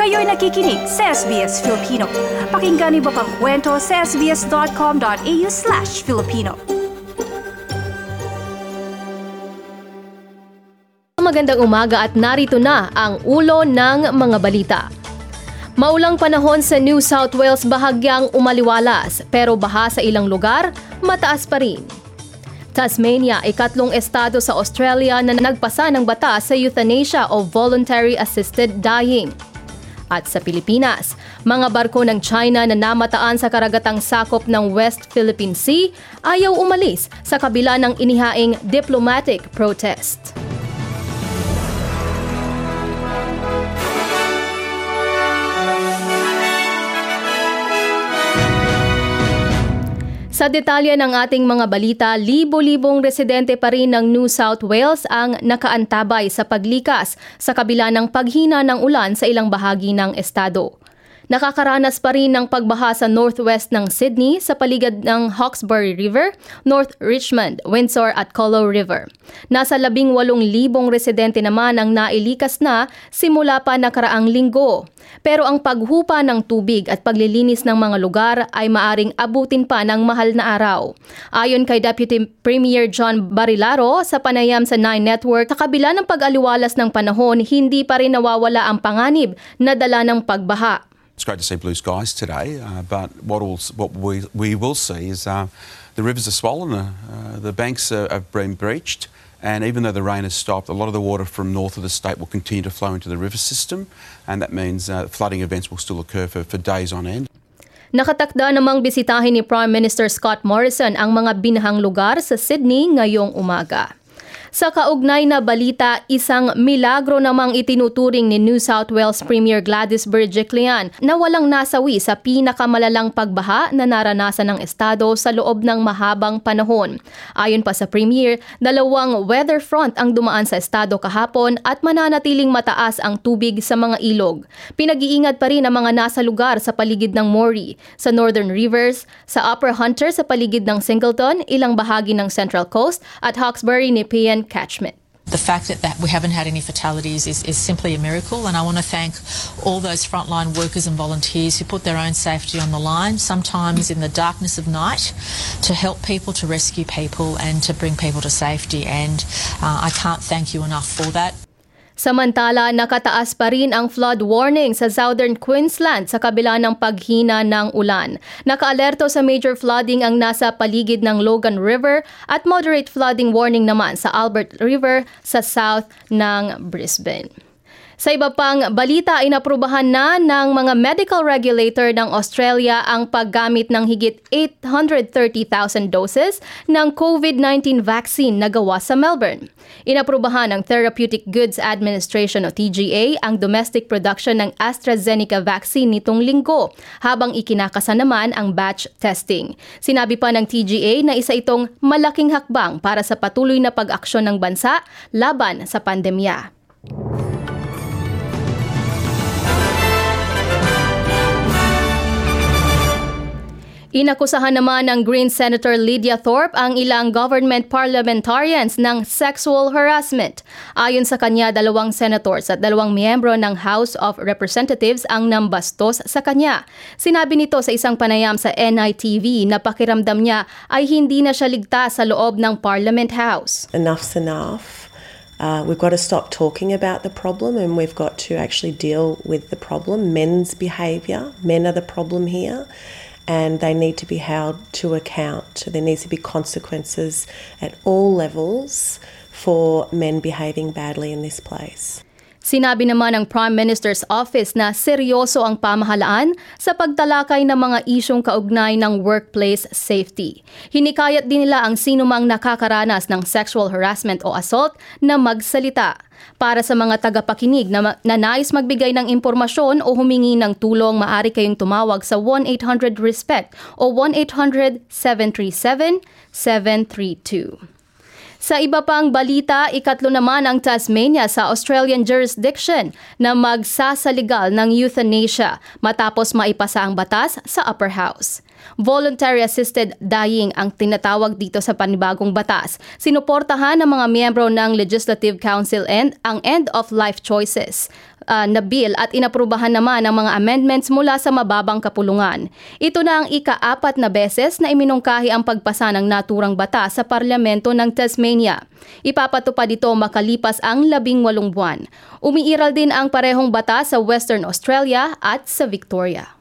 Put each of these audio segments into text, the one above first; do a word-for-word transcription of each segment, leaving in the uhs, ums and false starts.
Kayo'y nakikinig sa S B S Filipino. Pakinggan niyo pa ang kwento sa sbs.com.au slash Filipino. Magandang umaga at narito na ang ulo ng mga balita. Maulang panahon sa New South Wales bahagyang umaliwalas pero baha sa ilang lugar, mataas pa rin. Tasmania, ikatlong estado sa Australia na nagpasa ng batas sa euthanasia o voluntary assisted dying. At sa Pilipinas, mga barko ng China na namataan sa karagatang sakop ng West Philippine Sea ayaw umalis sa kabila ng inihaing diplomatic protest. Sa detalye ng ating mga balita, libo-libong residente pa rin ng New South Wales ang nakaantabay sa paglikas sa kabila ng paghina ng ulan sa ilang bahagi ng estado. Nakakaranas pa rin ng pagbaha sa northwest ng Sydney sa paligid ng Hawkesbury River, North Richmond, Windsor at Colo River. Nasa labing walong libong residente naman ang nailikas na simula pa nakaraang linggo. Pero ang paghupa ng tubig at paglilinis ng mga lugar ay maaring abutin pa ng mahal na araw. Ayon kay Deputy Premier John Barilaro sa panayam sa Nine Network, sa kabila ng pag-aliwalas ng panahon, hindi pa rin nawawala ang panganib na dala ng pagbaha. It's great to see blue skies today, uh, but what, will, what we, we will see is uh, the rivers are swollen, uh, the banks are, have been breached, and even though the rain has stopped, a lot of the water from north of the state will continue to flow into the river system, and that means uh, flooding events will still occur for, for days on end. Nakatakda namang bisitahin ni Prime Minister Scott Morrison ang mga binahang lugar sa Sydney ngayong umaga. Sa kaugnay na balita, isang milagro namang itinuturing ni New South Wales Premier Gladys Berejiklian na walang nasawi sa pinakamalalang pagbaha na naranasan ng estado sa loob ng mahabang panahon. Ayon pa sa Premier, dalawang weather front ang dumaan sa estado kahapon at mananatiling mataas ang tubig sa mga ilog. Pinag-iingat pa rin ang mga nasa lugar sa paligid ng Moree, sa Northern Rivers, sa Upper Hunter sa paligid ng Singleton, ilang bahagi ng Central Coast at Hawkesbury, Nepean catchment. The fact that, that we haven't had any fatalities is, is simply a miracle, and I want to thank all those frontline workers and volunteers who put their own safety on the line, sometimes in the darkness of night, to help people, to rescue people and to bring people to safety, and uh, I can't thank you enough for that. Samantala, nakataas pa rin ang flood warning sa Southern Queensland sa kabila ng paghina ng ulan. Nakaalerto sa major flooding ang nasa paligid ng Logan River at moderate flooding warning naman sa Albert River sa south ng Brisbane. Sa iba pang balita, inaprubahan na ng mga medical regulator ng Australia ang paggamit ng higit eight hundred thirty thousand doses ng COVID nineteen vaccine na gawa sa Melbourne. Inaprubahan ng Therapeutic Goods Administration o T G A ang domestic production ng AstraZeneca vaccine nitong linggo, habang ikinakasa naman ang batch testing. Sinabi pa ng T G A na isa itong malaking hakbang para sa patuloy na pag-aksyon ng bansa laban sa pandemya. Inakusahan naman ng Green Senator Lydia Thorpe ang ilang government parliamentarians ng sexual harassment. Ayon sa kanya, dalawang senators at dalawang miyembro ng House of Representatives ang nambastos sa kanya. Sinabi nito sa isang panayam sa N I T V na pakiramdam niya ay hindi na siya ligtas sa loob ng Parliament House. Enough's enough. Uh, we've got to stop talking about the problem, and we've got to actually deal with the problem. Men's behaviour. Men are the problem here. And they need to be held to account. There needs to be consequences at all levels for men behaving badly in this place. Sinabi naman ng Prime Minister's Office na seryoso ang pamahalaan sa pagtalakay ng mga isyong kaugnay ng workplace safety. Hinikayat din nila ang sinumang nakakaranas ng sexual harassment o assault na magsalita. Para sa mga tagapakinig na, na nais magbigay ng impormasyon o humingi ng tulong, maaari kayong tumawag sa one eight hundred RESPECT o one eight hundred seven three seven seven three two. Sa iba pang balita, ikatlo naman ang Tasmania sa Australian jurisdiction na magsasaligal ng euthanasia matapos maipasa ang batas sa Upper House. Voluntary assisted dying ang tinatawag dito sa panibagong batas. Sinuportahan ng mga miyembro ng Legislative Council and ang end of life choices uh, na bill at inaprubahan naman ang mga amendments mula sa mababang kapulungan. Ito na ang ika-apat na beses na iminungkahi ang pagpasa ng naturang batas sa parlamento ng Tasmania. Ipapatupad ito makalipas ang labing walong buwan. Umiiral din ang parehong batas sa Western Australia at sa Victoria.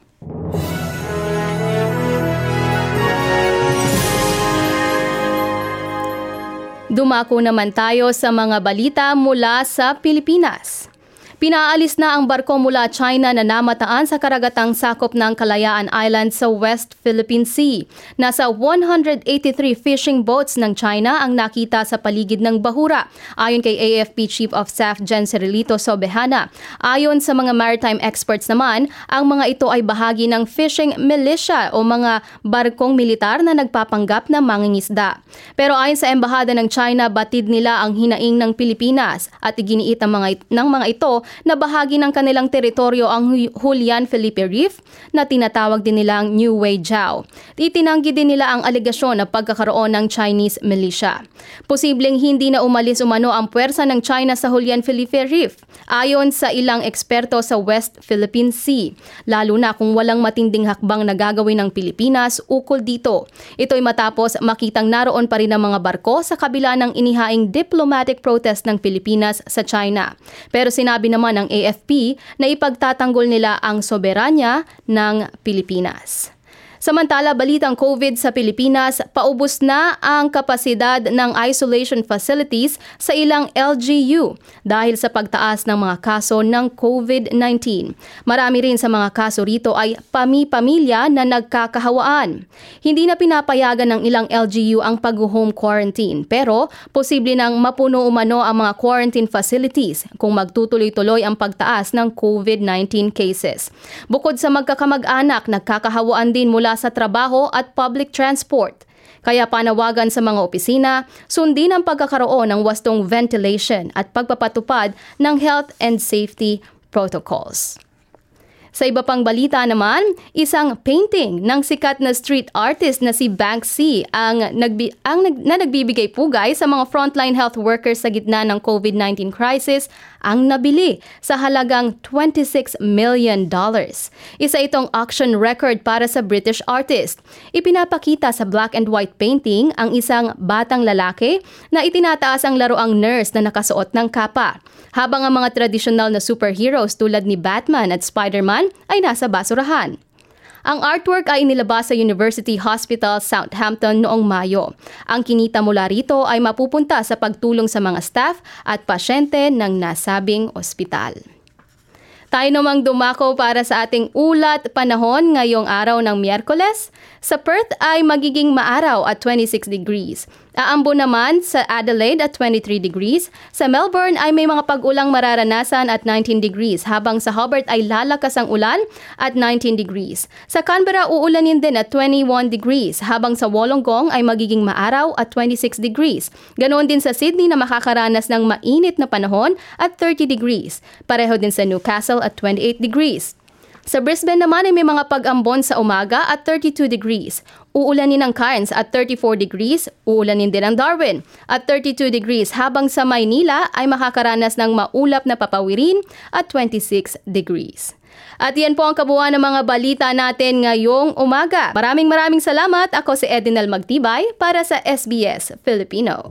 Dumako naman tayo sa mga balita mula sa Pilipinas. Pinaalis na ang barko mula China na namataan sa karagatang sakop ng Kalayaan Island sa West Philippine Sea. Nasa one hundred eighty-three fishing boats ng China ang nakita sa paligid ng bahura, ayon kay A F P Chief of Staff Jen Cirilito Sobejana. Ayon sa mga maritime experts naman, ang mga ito ay bahagi ng fishing militia o mga barkong militar na nagpapanggap na mangingisda. Pero ayon sa Embahada ng China, batid nila ang hinaing ng Pilipinas at iginiit ng mga, ng mga ito na bahagi ng kanilang teritoryo ang Julian Felipe Reef na tinatawag din nilang New Wei Jiao. Itinanggi din nila ang alegasyon na pagkakaroon ng Chinese militia. Posibleng hindi na umalis umano ang puwersa ng China sa Julian Felipe Reef, ayon sa ilang eksperto sa West Philippine Sea, lalo na kung walang matinding hakbang na gagawin ng Pilipinas ukol dito. Ito'y matapos makitang naroon pa rin ang mga barko sa kabila ng inihaing diplomatic protest ng Pilipinas sa China. Pero sinabi naman ng A F P na ipagtatanggol nila ang soberanya ng Pilipinas. Samantala, balitang COVID sa Pilipinas, paubos na ang kapasidad ng isolation facilities sa ilang L G U dahil sa pagtaas ng mga kaso ng COVID nineteen. Marami rin sa mga kaso rito ay pami-pamilya na nagkakahawaan. Hindi na pinapayagan ng ilang L G U ang pag-home quarantine, pero posible nang mapuno umano ang mga quarantine facilities kung magtutuloy-tuloy ang pagtaas ng COVID nineteen cases. Bukod sa magkakamag-anak, nagkakahawaan din mula sa trabaho at public transport. Kaya panawagan sa mga opisina, sundin ang pagkakaroon ng wastong ventilation at pagpapatupad ng health and safety protocols. Sa iba pang balita naman, isang painting ng sikat na street artist na si Banksy ang, nagbi- ang nag- na nagbibigay pugay sa mga frontline health workers sa gitna ng COVID nineteen crisis ang nabili sa halagang twenty-six million dollars. Isa itong auction record para sa British artist. Ipinapakita sa black and white painting ang isang batang lalaki na itinataas ang laruang nurse na nakasuot ng kapa, habang ang mga tradisyonal na superheroes tulad ni Batman at Spider-Man ay nasa basurahan. Ang artwork ay inilabas sa University Hospital Southampton noong Mayo. Ang kinita mula rito ay mapupunta sa pagtulong sa mga staff at pasyente ng nasabing ospital. Tayo namang dumako para sa ating ulat panahon ngayong araw ng Miyerkules. Sa Perth ay magiging maaraw at twenty-six degrees. Aambo naman sa Adelaide at twenty-three degrees. Sa Melbourne ay may mga pag-ulang mararanasan at nineteen degrees, habang sa Hobart ay lalakas ang ulan at nineteen degrees. Sa Canberra uulanin din at twenty-one degrees, habang sa Wollongong ay magiging maaraw at twenty-six degrees. Ganoon din sa Sydney na makakaranas ng mainit na panahon at thirty degrees. Pareho din sa Newcastle at twenty-eight degrees. Sa Brisbane naman ay may mga pag-ambon sa umaga at thirty-two degrees. Uulanin ang Cairns at thirty-four degrees. Uulanin din ang Darwin at thirty-two degrees, habang sa Maynila ay makakaranas ng maulap na papawirin at twenty-six degrees. At yan po ang kabuuan ng mga balita natin ngayong umaga. Maraming maraming salamat. Ako si Edinel Magtibay para sa S B S Filipino.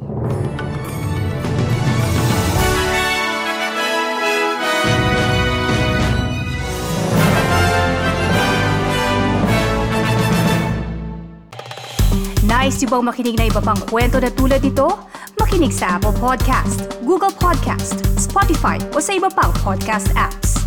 Nice yung bang makinig na iba pang kwento na tulad ito? Makinig sa Apple Podcast, Google Podcast, Spotify o sa iba pang podcast apps.